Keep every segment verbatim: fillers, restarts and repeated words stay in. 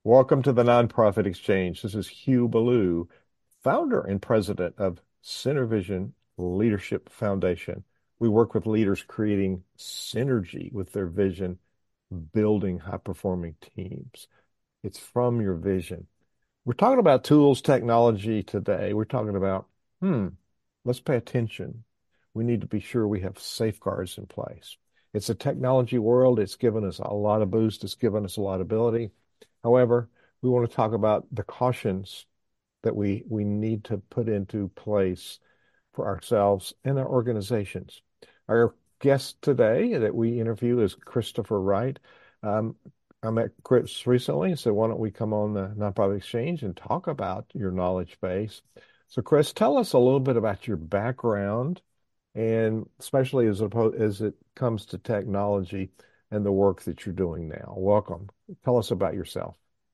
Welcome to the Nonprofit Exchange. This is Hugh Ballou, founder and president of Center Vision Leadership Foundation. We work with leaders creating synergy with their vision, building high-performing teams. It's from your vision. We're talking about tools, technology today. We're talking about, hmm, let's pay attention. We need to be sure we have safeguards in place. It's a technology world. It's given us a lot of boost. It's given us a lot of ability. However, we want to talk about the cautions that we we need to put into place for ourselves and our organizations. Our guest today that we interview is Christopher Wright. Um, I met Chris recently and said, why don't we come on the Nonprofit Exchange and talk about your knowledge base? So, Chris, tell us a little bit about your background, and especially as, opposed, as it comes to technology and the work that you're doing now. Welcome. Tell us about yourself.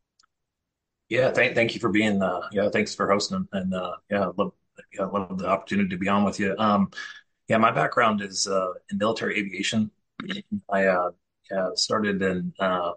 Yeah, thank thank you for being uh yeah, thanks for hosting and uh yeah, love yeah, love the opportunity to be on with you. Um yeah, my background is uh in military aviation. I uh yeah, started in uh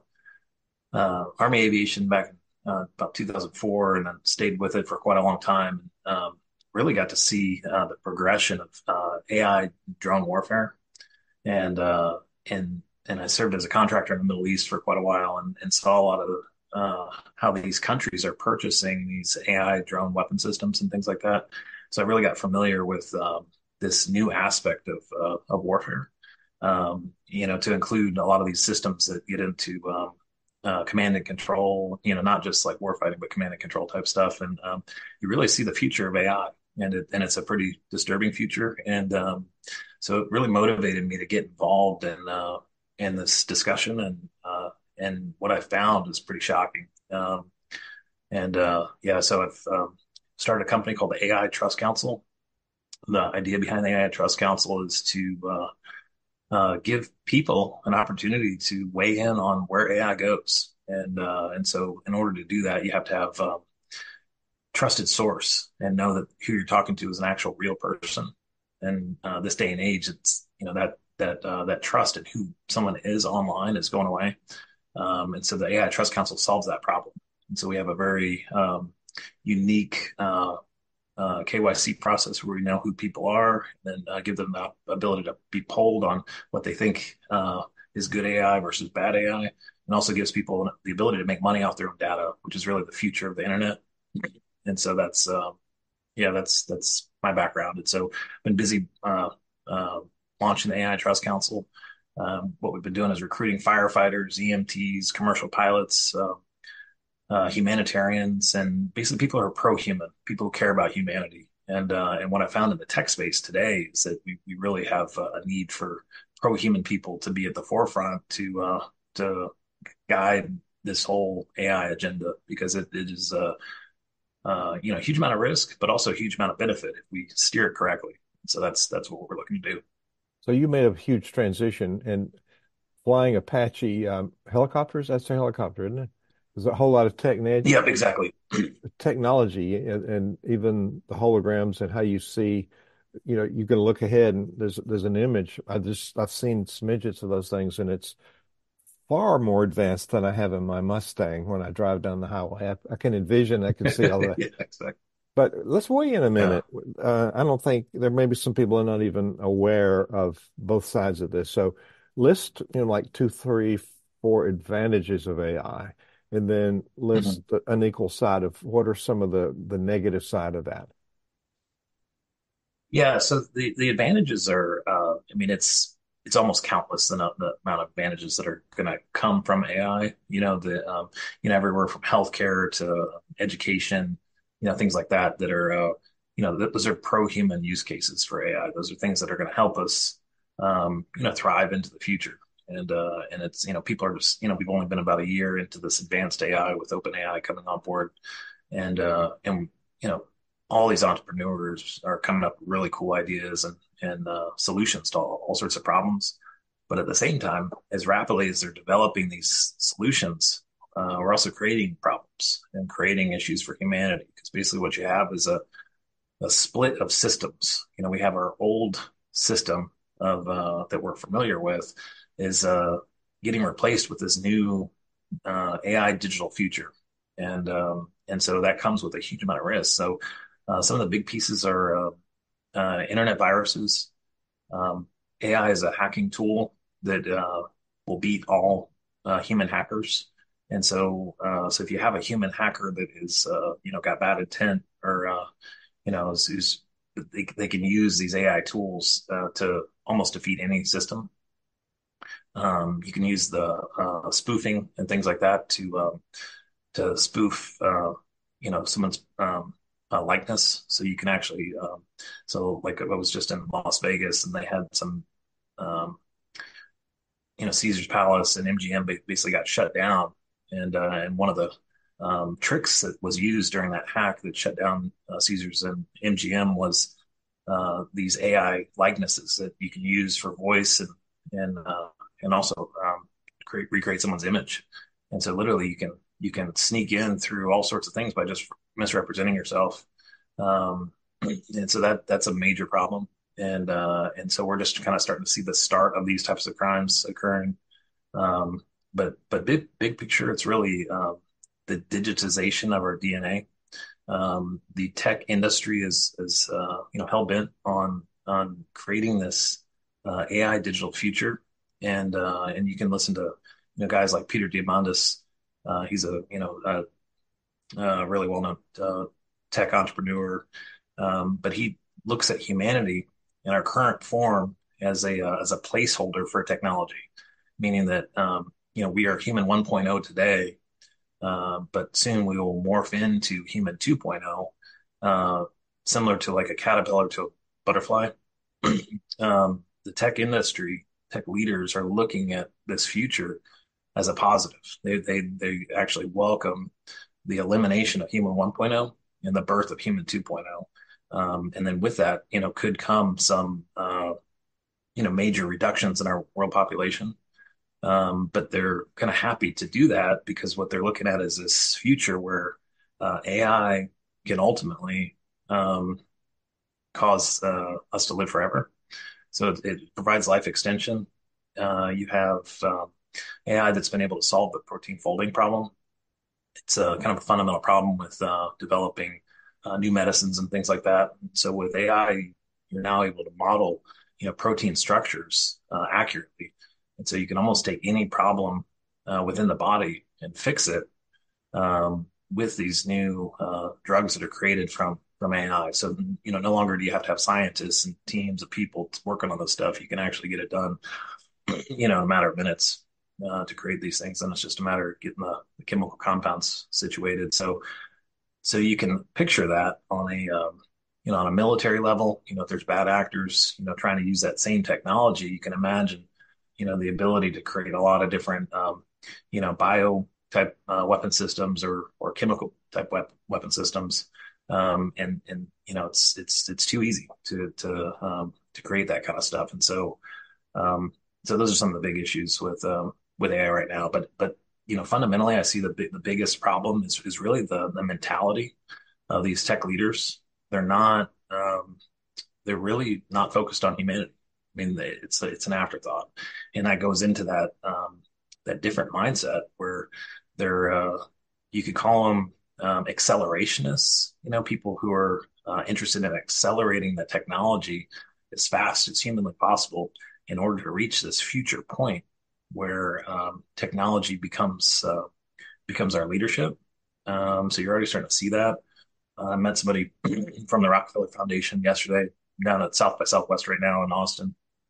uh Army aviation back in uh, about two thousand four and then stayed with it for quite a long time. Um really got to see uh the progression of uh A I drone warfare and uh and and I served as a contractor in the Middle East for quite a while and, and saw a lot of uh, how these countries are purchasing these A I drone weapon systems and things like that. So I really got familiar with um, this new aspect of uh, of warfare. Um, you know, to include a lot of these systems that get into um, uh, command and control. You know, not just like warfighting, but command and control type stuff. And um, you really see the future of A I, and it, and it's a pretty disturbing future. And um, so it really motivated me to get involved in uh, in this discussion, and uh, and what I found is pretty shocking. Um, and uh, yeah, so I've um, started a company called the A I Trust Council. The idea behind the A I Trust Council is to uh, uh, give people an opportunity to weigh in on where A I goes. And uh, and so in order to do that, you have to have a trusted source and know that who you're talking to is an actual real person. And uh, this day and age, it's you know that that uh, that trust in who someone is online is going away. Um, and so the A I Trust Council solves that problem. And so we have a very um, unique uh, uh, K Y C process where we know who people are and uh, give them the ability to be polled on what they think uh, is good A I versus bad A I, and also gives people the ability to make money off their own data, which is really the future of the internet. And so that's uh, yeah, that's that's my background. And so I've been busy uh, uh, launching the A I Trust Council. Um, what we've been doing is recruiting firefighters, E M Ts, commercial pilots, uh, uh, humanitarians, and basically people who are pro-human, people who care about humanity. And uh, and what I found in the tech space today is that we, we really have a need for pro-human people to be at the forefront to uh, to guide this whole A I agenda because it, it is uh, uh, you know a huge amount of risk, but also a huge amount of benefit if we steer it correctly. So that's that's what we're looking to do. So you made a huge transition in flying Apache um, helicopters. That's a helicopter, isn't it? There's a whole lot of techn Yep, exactly. technology and, and even the holograms and how you see, you know, you can look ahead and there's there's an image. I just I've seen smidgets of those things and it's far more advanced than I have in my Mustang when I drive down the highway. I, I can envision, I can see all that. Yeah, exactly. But let's weigh in a Yeah. minute. Uh, I don't think there may be some people are not even aware of both sides of this. So list, you know, like two, three, four advantages of A I, and then Mhm. list an equal side of what are some of the the negative side of that. Yeah, so the the advantages are, uh, I mean, it's it's almost countless the, the amount of advantages that are going to come from A I. You know, the um, you know everywhere from healthcare to education, you know, things like that that are, uh, you know, th those are pro-human use cases for A I. Those are things that are going to help us, um, you know, thrive into the future. And uh, and it's you know people are just you know we've only been about a year into this advanced A I with OpenAI coming on board, and uh, and you know all these entrepreneurs are coming up with really cool ideas and and uh, solutions to all, all sorts of problems. But at the same time, as rapidly as they're developing these solutions, uh, we're also creating problems and creating issues for humanity. Because basically, what you have is a a split of systems. You know, we have our old system of uh, that we're familiar with is uh, getting replaced with this new uh, A I digital future. and um, and so that comes with a huge amount of risk. So uh, some of the big pieces are uh, uh, internet viruses. Um, A I is a hacking tool that uh, will beat all uh, human hackers. And so, uh, so if you have a human hacker that is, uh, you know, got bad intent or, uh, you know, is, is they, they can use these A I tools uh, to almost defeat any system. Um, you can use the uh, spoofing and things like that to um, to spoof, uh, you know, someone's um, uh, likeness. So you can actually, um, so like I was just in Las Vegas and they had some, um, you know, Caesar's Palace and M G M basically got shut down. And uh, and one of the um, tricks that was used during that hack that shut down uh, Caesar's and M G M was uh, these A I likenesses that you can use for voice and and uh, and also um, create recreate someone's image. And so literally you can you can sneak in through all sorts of things by just misrepresenting yourself. Um, and so that that's a major problem. And uh, and so we're just kind of starting to see the start of these types of crimes occurring. Um, but but big big picture, it's really um, the digitization of our D N A. Um, the tech industry is is uh, you know hell bent on on creating this uh, A I digital future, and uh, and you can listen to you know guys like Peter Diamandis. Uh, he's a you know a, a really well known uh, tech entrepreneur, um, but he looks at humanity in our current form as a uh, as a placeholder for technology, meaning that um, you know we are human 1.0 today, uh, but soon we will morph into human 2.0, uh, similar to like a caterpillar to a butterfly. um, the tech industry, tech leaders are looking at this future as a positive. They they they actually welcome the elimination of human 1.0 and the birth of human 2.0. Um, and then with that, you know, could come some uh, you know major reductions in our world population. Um, but they're kind of happy to do that because what they're looking at is this future where uh, A I can ultimately um, cause uh, us to live forever. So it, it provides life extension. Uh, you have um, A I that's been able to solve the protein folding problem. It's a kind of a fundamental problem with uh, developing uh, new medicines and things like that. So with A I, you're now able to model, you know, protein structures uh, accurately, and so you can almost take any problem uh, within the body and fix it um, with these new uh, drugs that are created from from A I. So you know, no longer do you have to have scientists and teams of people working on this stuff. You can actually get it done, you know, in a matter of minutes uh, to create these things, and it's just a matter of getting the, the chemical compounds situated. So, so you can picture that on a um, you know on a military level. You know, if there's bad actors, you know, trying to use that same technology, you can imagine, you know, the ability to create a lot of different, um, you know, bio type uh, weapon systems or or chemical type wep- weapon systems. Um, and and you know, it's it's it's too easy to to um, to create that kind of stuff, and so. Um, so those are some of the big issues with um, with A I right now. But but you know, fundamentally, I see the the biggest problem is is really the the mentality of these tech leaders. They're not um, they're really not focused on humanity. I mean, they, it's it's an afterthought, and that goes into that um, that different mindset where they're uh, you could call them um, accelerationists. You know, people who are uh, interested in accelerating the technology as fast as humanly possible in order to reach this future point where um, technology becomes uh, becomes our leadership. Um, so you're already starting to see that. Uh, I met somebody from the Rockefeller Foundation yesterday down at South by Southwest right now in Austin.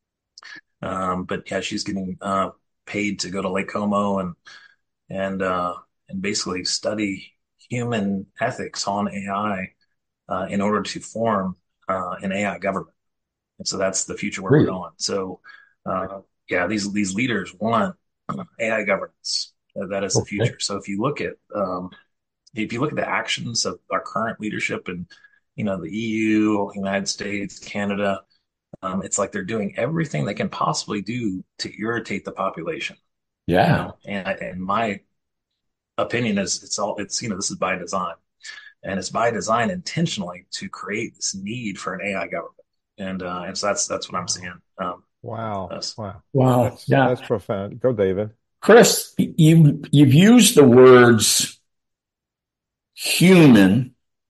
Um, but yeah, she's getting uh, paid to go to Lake Como and and uh, and basically study human ethics on A I uh, in order to form uh, an A I government. And so that's the future where we're Really? going. So, uh, yeah, these these leaders want A I governance. Uh, that is the Okay. future. So if you look at um, if you look at the actions of our current leadership and you know the E U, United States, Canada, um, it's like they're doing everything they can possibly do to irritate the population. You Yeah. know, and and my opinion is it's all it's you know this is by design, and it's by design intentionally to create this need for an A I government. And uh, and so that's that's what I'm Wow. seeing. Um, Wow. us. Wow. Wow. That's Yeah. that's profound. Go, David. Chris, you you've used the words human,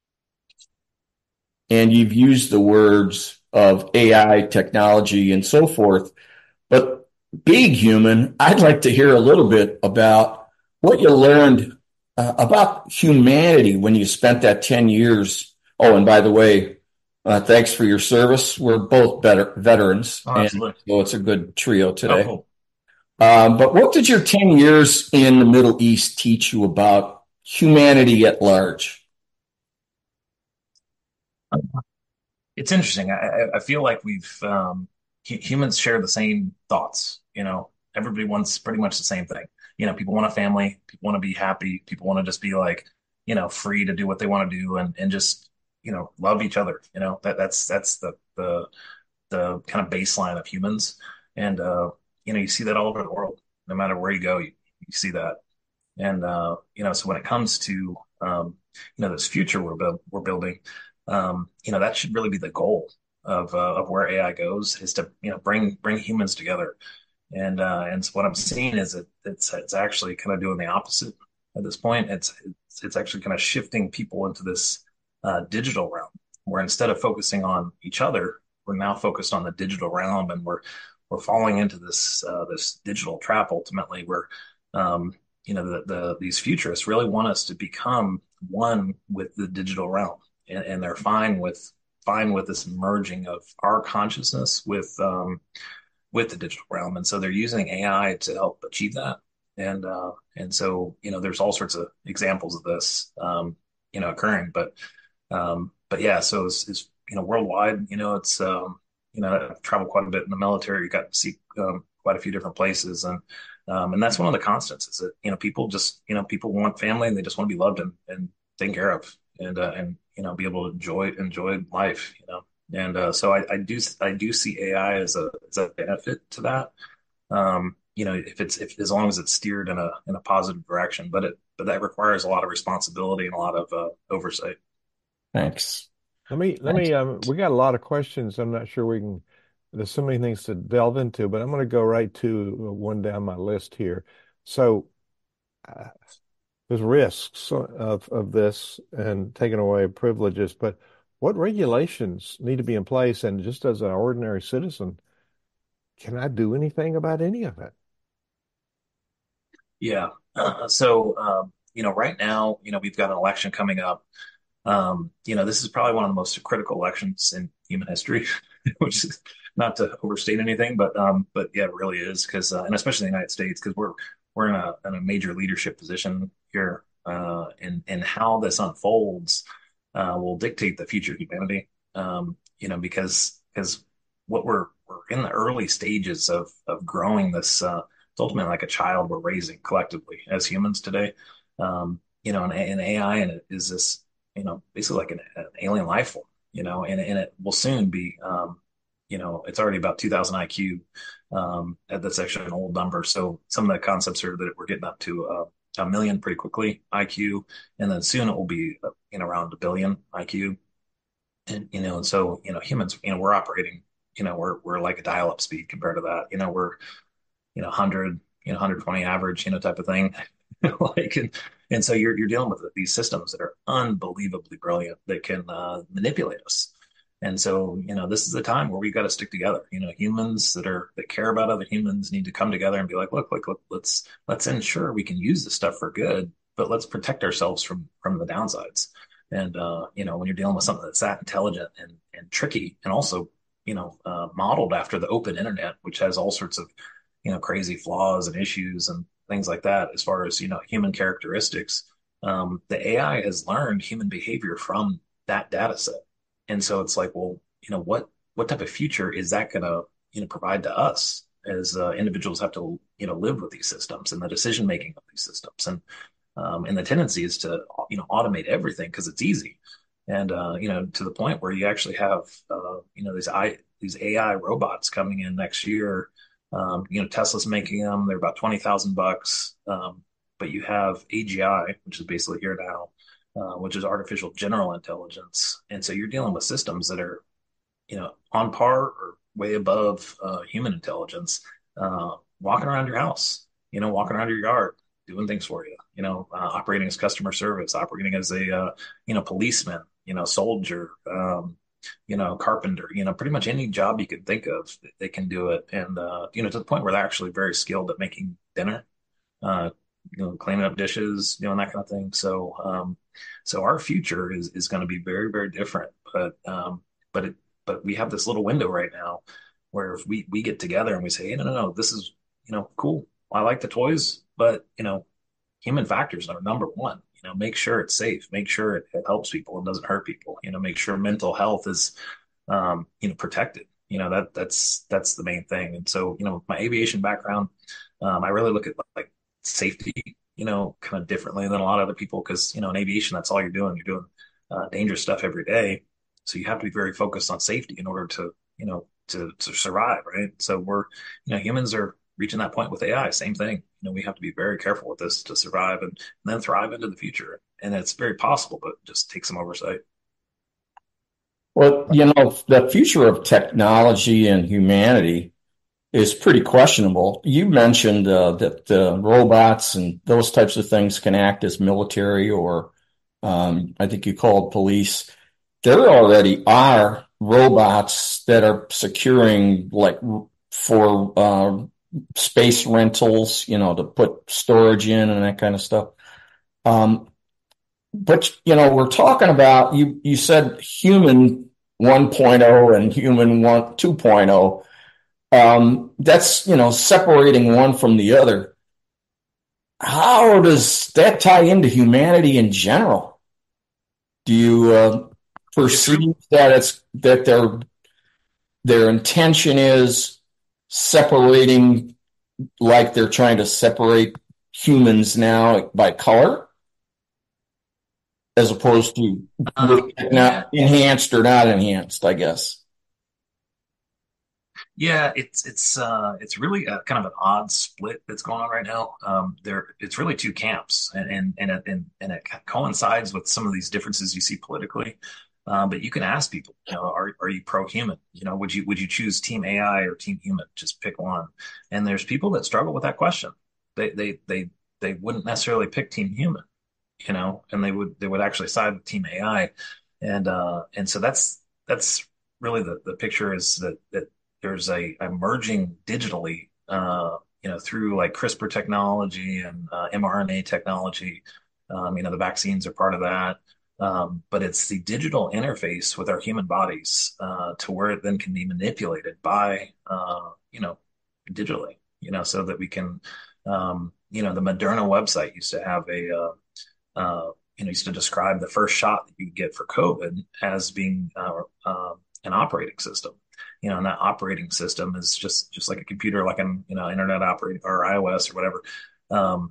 and you've used the words of A I technology and so forth, but being human, I'd like to hear a little bit about what you learned uh, about humanity when you spent that ten years. Oh, and by the way, uh, thanks for your service. We're both better veterans, Oh, and absolutely. so it's a good trio Oh, today. cool. Um, but what did your ten years in the Middle East teach you about humanity at large? It's interesting. I, I I feel like we've um, hu- humans share the same thoughts. You know, everybody wants pretty much the same thing. You know, people want a family, people want to be happy, people want to just be like, you know, free to do what they want to do and and just, you know, love each other. You know, that that's that's the the the kind of baseline of humans. And uh, you know, you see that all over the world. No matter where you go, you, you see that. And uh, you know, so when it comes to um, you know, this future we're build, we're building, um, you know, that should really be the goal of uh, of where A I goes is to you know bring bring humans together. And uh, and so what I'm seeing is it it's it's actually kind of doing the opposite at this point. It's it's, it's actually kind of shifting people into this uh, digital realm where instead of focusing on each other, we're now focused on the digital realm, and we're we're falling into this uh, this digital trap ultimately, where um, you know the, the these futurists really want us to become one with the digital realm, and, and they're fine with fine with this merging of our consciousness with um, with the digital realm, and so they're using A I to help achieve that. And uh, and so you know, there's all sorts of examples of this, um, you know, occurring. But um, but yeah, so it's, it's you know worldwide. You know, it's um, you know I've traveled quite a bit in the military. You got to see um, quite a few different places, and um, and that's one of the constants is that you know people just you know people want family and they just want to be loved and, and taken care of and uh, and you know be able to enjoy enjoy life. You know. And uh, so I, I do I do see A I as a as a benefit to that. Um, you know, if it's if as long as it's steered in a in a positive direction, but it but that requires a lot of responsibility and a lot of uh, oversight. Thanks. Let me let Thanks. me um we got a lot of questions. I'm not sure we can there's so many things to delve into, but I'm going to go right to one down my list here. So uh, there's risks of of this and taking away privileges, but what regulations need to be in place? And just as an ordinary citizen, can I do anything about any of it? Yeah. Uh, so um, you know, right now, you know, we've got an election coming up. Um, you know, this is probably one of the most critical elections in human history, which is not to overstate anything, but um, but yeah, it really is because, uh, and especially in the United States, because we're we're in a in a major leadership position here, uh, and and how this unfolds uh, will dictate the future of humanity. Um, you know, because because what we're we're in the early stages of of growing this. Uh, it's ultimately like a child we're raising collectively as humans today. Um, you know, and, and A I and it is this you know, basically like an, an alien life form, you know, and, and it will soon be, um, you know, it's already about two thousand I Q. Um, that's actually an old number. So some of the concepts are that we're getting up to uh, a million pretty quickly I Q, and then soon it will be uh, in around a billion I Q. And, you know, and so, you know, humans, you know, we're operating, you know, we're, we're like a dial up speed compared to that, you know, we're, you know, one hundred, you know, one hundred twenty average, you know, type of thing. like, and, and so you're you're dealing with these systems that are unbelievably brilliant that can uh, manipulate us. And so, you know, this is the time where we've got to stick together. You know, humans that are that care about other humans need to come together and be like, look, look, look, let's let's ensure we can use this stuff for good, but let's protect ourselves from from the downsides. And uh, you know, when you're dealing with something that's that intelligent and and tricky, and also, you know, uh, modeled after the open internet, which has all sorts of you know crazy flaws and issues and things like that as far as you know human characteristics. Um, the A I has learned human behavior from that data set, and so it's like, well, you know what what type of future is that going to you know provide to us as uh, individuals have to you know live with these systems and the decision making of these systems, and um, and the tendency is to you know automate everything because it's easy, and uh, you know to the point where you actually have uh, you know these I these A I robots coming in next year. Um, you know, Tesla's making them. They're about twenty thousand bucks. Um, but you have A G I, which is basically here now, uh, which is artificial general intelligence. And so you're dealing with systems that are, you know, on par or way above uh, human intelligence, uh, walking around your house, you know, walking around your yard, doing things for you. you know, uh, operating as customer service, operating as a, uh, you know, policeman, you know, soldier, um, you know, carpenter, you know, pretty much any job you can think of, they can do it. And, uh, you know, to the point where they're actually very skilled at making dinner, uh, you know, cleaning up dishes, you know, and that kind of thing. So, um, so our future is, is going to be very, very different, but, um, but it, but we have this little window right now where if we, we get together and we say, hey, no, no, no, this is, you know, cool. I like the toys, but, you know, human factors are number one. You know, make sure it's safe, make sure it, it helps people and doesn't hurt people. You know, make sure mental health is, um, you know, protected. You know, that that's that's the main thing. And so, you know, my aviation background, um, I really look at like safety, you know, kind of differently than a lot of other people because, you know, in aviation, that's all you're doing. You're doing uh, dangerous stuff every day. So you have to be very focused on safety in order to, you know, to to survive, right? So we're, you know, humans are reaching that point with A I, same thing. You know, we have to be very careful with this to survive and, and then thrive into the future. And it's very possible, but just take some oversight. Well, you know, the future of technology and humanity is pretty questionable. You mentioned uh, that uh, robots and those types of things can act as military or um, I think you called police. There already are robots that are securing like for uh, space rentals, you know, to put storage in and that kind of stuff. Um, but, you know, we're talking about, you, you said human 1.0 and human one, 2.0. Um, that's, you know, separating one from the other. How does that tie into humanity in general? Do you uh, perceive that it's that their their intention is separating like they're trying to separate humans now by color, as opposed to Um, yeah, not enhanced or not enhanced, I guess. yeah, it's it's uh it's really a kind of an odd split that's going on right now. Um, there it's really two camps, and and and it, and, and it coincides with some of these differences you see politically. Um, but you can ask people, you know, are are you pro-human? You know, would you would you choose team A I or team human? Just pick one. And there's people that struggle with that question. They they they they wouldn't necessarily pick team human, you know, and they would they would actually side with team A I. And uh and so that's that's really the the picture is that that there's a, a merging digitally, uh, you know, through like CRISPR technology and uh, mRNA technology. Um, you know, the vaccines are part of that. Um, but it's the digital interface with our human bodies uh, to where it then can be manipulated by, uh, you know, digitally, you know, so that we can, um, you know, the Moderna website used to have a, uh, uh, you know, used to describe the first shot that you get for COVID as being uh, uh, an operating system. You know, and that operating system is just just like a computer, like an you know internet operating or iOS or whatever. Um,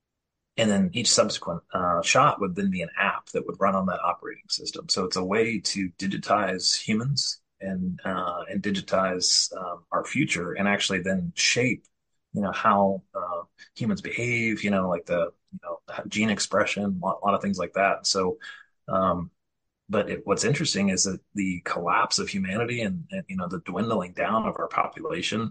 and then each subsequent uh, shot would then be an app that would run on that operating system. So it's a way to digitize humans and uh, and digitize um, our future, and actually then shape, you know, how uh, humans behave. You know, like the you know gene expression, a lot, a lot of things like that. So. Um, but it, what's interesting is that the collapse of humanity and, and you know the dwindling down of our population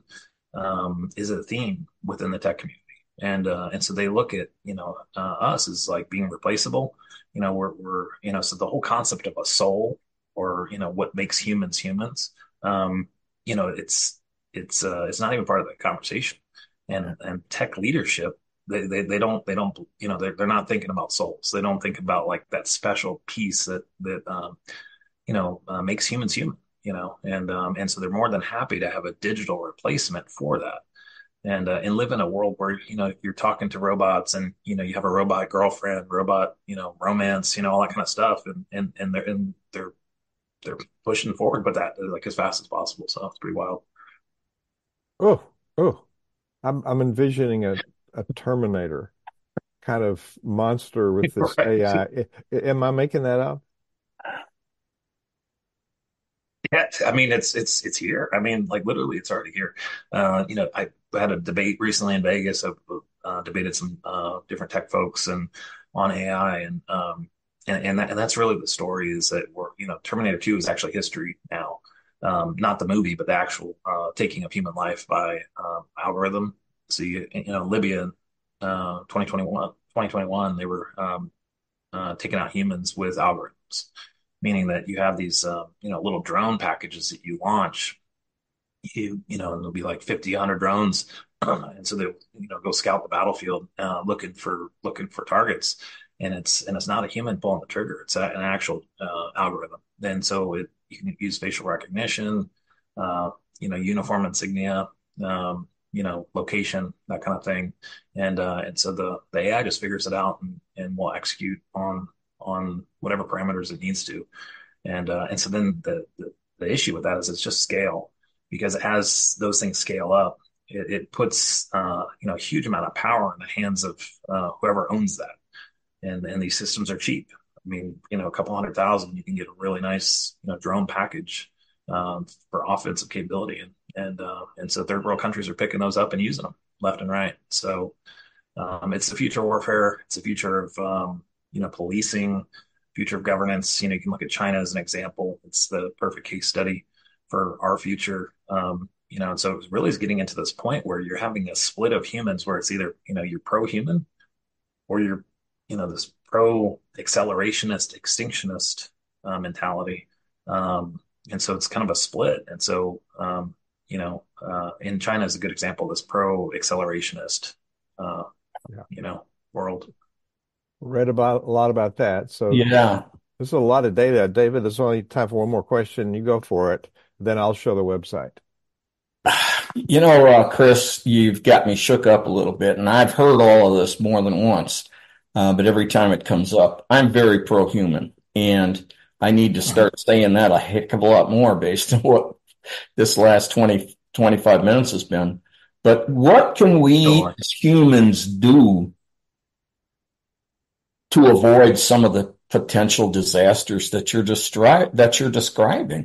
um, is a theme within the tech community, and uh, and so they look at you know uh, us as like being replaceable. You know, we're we're you know so the whole concept of a soul or you know what makes humans humans. Um, you know, it's it's uh, it's not even part of the conversation, and and tech leadership they, they they don't they don't you know they're they're not thinking about souls. They don't think about like that special piece that that um, you know uh, makes humans human. You know, and um, and so they're more than happy to have a digital replacement for that, and uh, and live in a world where you know you're talking to robots, and you know you have a robot girlfriend, robot you know romance, you know all that kind of stuff, and and and they're and they're they're pushing forward with that like as fast as possible. So it's pretty wild. Oh, oh, I'm I'm envisioning a a Terminator kind of monster with this Right. A I. Am I making that up? Yeah, I mean it's it's it's here. I mean, like literally, it's already here. Uh, you know, I had a debate recently in Vegas. I've uh, debated some uh, different tech folks and on A I, and um, and and, that, and that's really the story is that we're you know Terminator two is actually history now, um, not the movie, but the actual uh, taking of human life by um, algorithm. So you you know Libya, uh, twenty twenty-one, twenty twenty-one, they were um, uh, taking out humans with algorithms, meaning that you have these, uh, you know, little drone packages that you launch. You, you know, and there'll be like fifty, one hundred drones, and so they, you know, go scout the battlefield, uh, looking for looking for targets, and it's and it's not a human pulling the trigger; it's a, an actual uh, algorithm. And so it you can use facial recognition, uh, you know, uniform insignia, um, you know, location, that kind of thing, and uh, and so the the A I just figures it out and and will execute on on whatever parameters it needs to. And uh, and so then the, the the issue with that is it's just scale, because as those things scale up, it, it puts uh, you know a huge amount of power in the hands of uh, whoever owns that. And and these systems are cheap. I mean, you know, a couple hundred thousand, you can get a really nice you know drone package um, for offensive capability, and and uh, and so third world countries are picking those up and using them left and right. So um, it's the future of warfare. It's the future of um, you know policing, future of governance. You know, you can look at China as an example. It's the perfect case study for our future. Um, you know, and so it really is getting into this point where you're having a split of humans, where it's either you know you're pro-human or you're you know this pro-accelerationist, extinctionist uh, mentality. Um, and so it's kind of a split. And so um, you know, uh, in China is a good example. This pro-accelerationist. Uh, Yeah. you know, world. Read about a lot about that. So Yeah. this is a lot of data. David, there's only time for one more question. You go for it. Then I'll show the website. You know, uh, Chris, you've got me shook up a little bit, and I've heard all of this more than once. Uh, but every time it comes up, I'm very pro-human, and I need to start saying that a heck of a lot more based on what this last twenty, twenty-five minutes has been. But what can we Sure. as humans do to avoid some of the potential disasters that you're destri- that you're describing?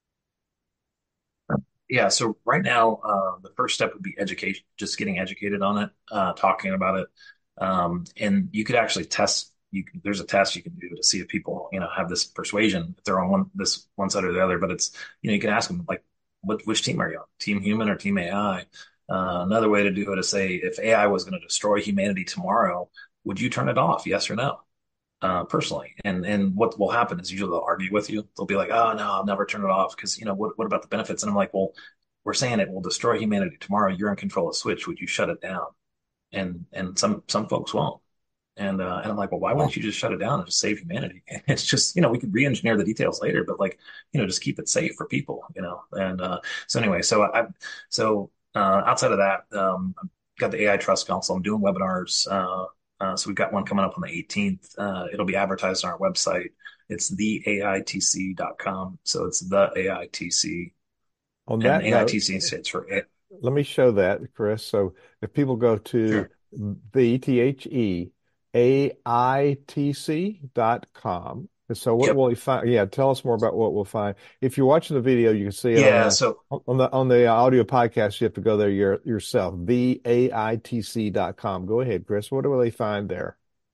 Yeah. So right now, uh, the first step would be education, just getting educated on it, uh, talking about it. Um, and you could actually test, you can, there's a test you can do to see if people, you know, have this persuasion, if they're on one, this one side or the other. But it's, you know, you can ask them like, what, which team are you on? Team human or team A I? Uh, another way to do it is say, if A I was going to destroy humanity tomorrow, would you turn it off? Yes or no? Uh, personally. And and what will happen is usually they'll argue with you. They'll be like, "Oh no, I'll never turn it off because you know what what about the benefits?" And I'm like, "Well, we're saying it will destroy humanity tomorrow. You're in control of Switch. Would you shut it down?" And and some some folks won't. And uh, and I'm like, "Well, why wouldn't you just shut it down and just save humanity?" And it's just you know we could re-engineer the details later, but like you know just keep it safe for people. You know. And uh, so anyway, so I so uh, outside of that, um, I've got the A I Trust Council. I'm doing webinars. Uh, uh, so we've got one coming up on the eighteenth. Uh, it'll be advertised on our website. It's the A I T C dot com. So it's the A I T C. On And that note, A I T C stands for it. let me show that, Chris. So if people go to Sure. the T H E A I T C dot com. So what Yep. will we find? Yeah, tell us more about what we'll find. If you're watching the video, you can see it on Yeah. the So on the on the audio podcast. You have to go there your, yourself. the A I T C dot com. Go ahead, Chris. What will they find there?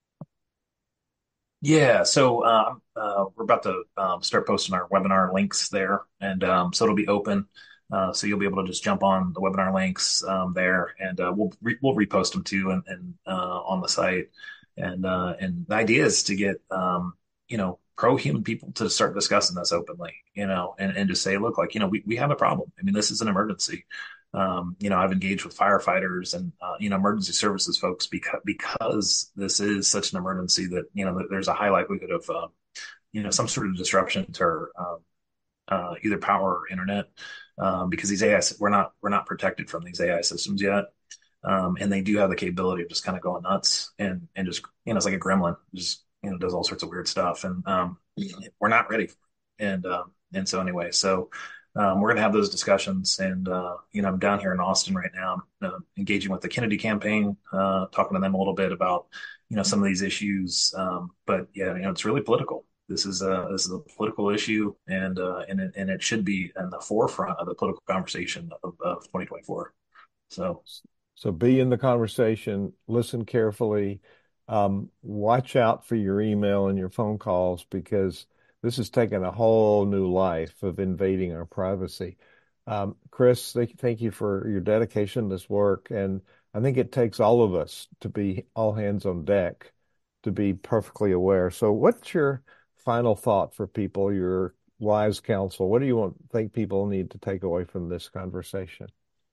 yeah. So um, uh, we're about to um, start posting our webinar links there, and um, so it'll be open. Uh, so you'll be able to just jump on the webinar links um, there, and uh, we'll re we'll repost them too, and, and uh, on the site. And uh, and the idea is to get um, you know pro-human people to start discussing this openly, you know, and and to say, look, like you know, we we have a problem. I mean, this is an emergency. Um, you know, I've engaged with firefighters and uh, you know emergency services folks because because this is such an emergency that you know there's a high likelihood of uh, you know some sort of disruption to our, um, uh, either power or internet um, because these A I we're not we're not protected from these A I systems yet. Um, and they do have the capability of just kind of going nuts and and just you know it's like a gremlin, just you know does all sorts of weird stuff, and um, we're not ready. And um, and so anyway, so um, we're gonna have those discussions, and uh, you know I'm down here in Austin right now, uh, engaging with the Kennedy campaign, uh, talking to them a little bit about you know some of these issues. Um, but yeah, you know it's really political. This is a this is a political issue, and uh, and it, and it should be in the forefront of the political conversation of, of twenty twenty-four. So. So be in the conversation, listen carefully, um, watch out for your email and your phone calls because this is taking a whole new life of invading our privacy. Um, Chris, thank, thank you for your dedication to this work. And I think it takes all of us to be all hands on deck to be perfectly aware. So what's your final thought for people, your wise counsel? What do you want think people need to take away from this conversation?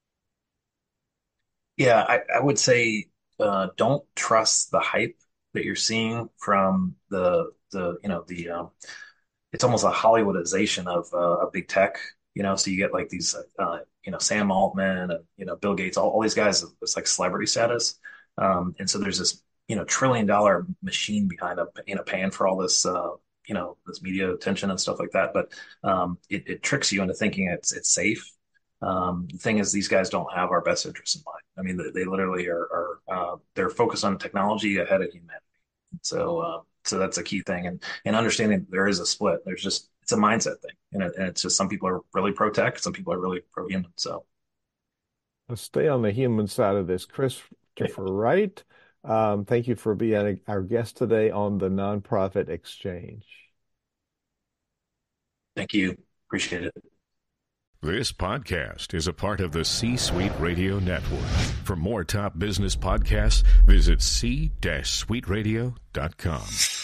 Yeah, I, I would say uh, don't trust the hype that you're seeing from the the you know the um, it's almost a Hollywoodization of uh, of big tech. You know, so you get like these uh, you know Sam Altman and you know Bill Gates, all, all these guys. It's like celebrity status, um, and so there's this you know trillion dollar machine behind a you know paying for all this uh, you know this media attention and stuff like that. But um, it, it tricks you into thinking it's it's safe. Um, the thing is, these guys don't have our best interests in mind. I mean, they, they literally are, are uh, they're focused on technology ahead of humanity. So, uh, so that's a key thing, and and understanding there is a split. There's just it's a mindset thing, and, it, and it's just some people are really pro tech, some people are really pro human. So, Let's stay on the human side of this. Christopher Wright, um, thank you for being our guest today on the Nonprofit Exchange. Thank you, appreciate it. This podcast is a part of the C-Suite Radio Network. For more top business podcasts, visit c suite radio dot com.